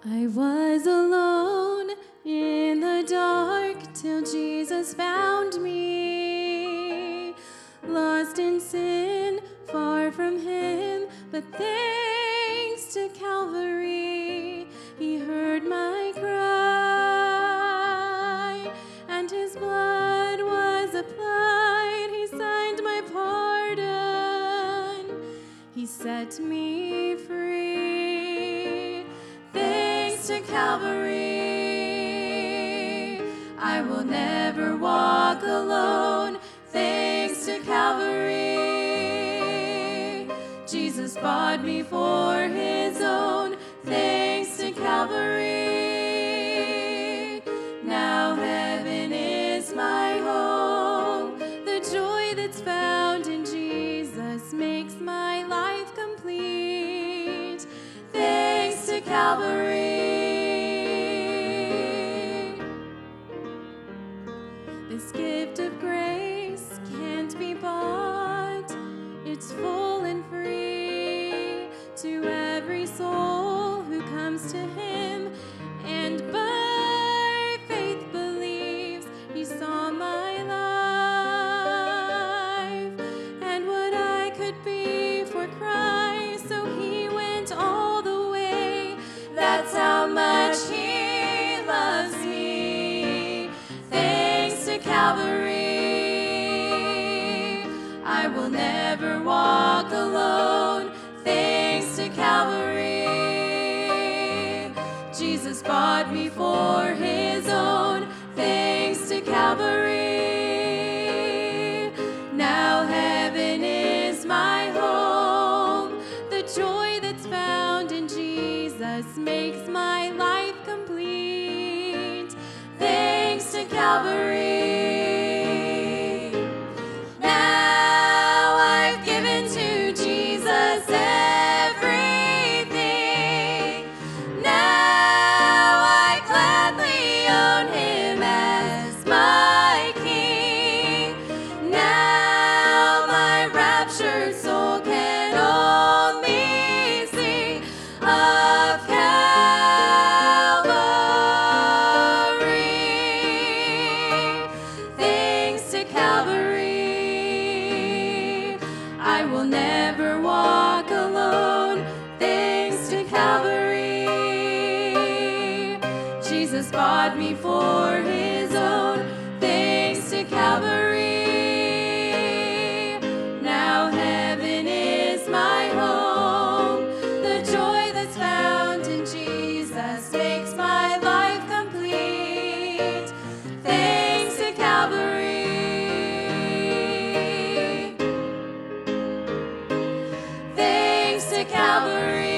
I was alone in the dark till Jesus found me. Lost in sin, far from him, but thanks to Calvary, he heard my cry, and his blood was applied. He signed my pardon. He set me free. Thanks to Calvary, I will never walk alone. Thanks to Calvary, Jesus bought me for his own. Thanks to Calvary, now heaven is my home. The joy that's found in Jesus makes my life complete. Thanks to Calvary. This gift of grace can't be bought. It's full and free to every soul who comes to him and by faith believes. He saw my life and what I could be for Christ, so he went all the way. That's how much he loves me. Thanks to Calvary, I will never walk alone. Thanks to Calvary, Jesus bought me for his own. Thanks to Calvary, now heaven is my home. The joy that's found in Jesus makes my life complete. Thanks to Calvary. Now I've given to Jesus everything. Now I gladly own him as my King. Now my raptured soul can only sing of Calvary. Thanks to Calvary, I will never walk alone. Thanks to Calvary, Jesus bought me for his own. Thanks to Calvary, now heaven is my home. The joy that's found in Jesus makes my life complete. Thanks to Calvary. Thanks to Calvary.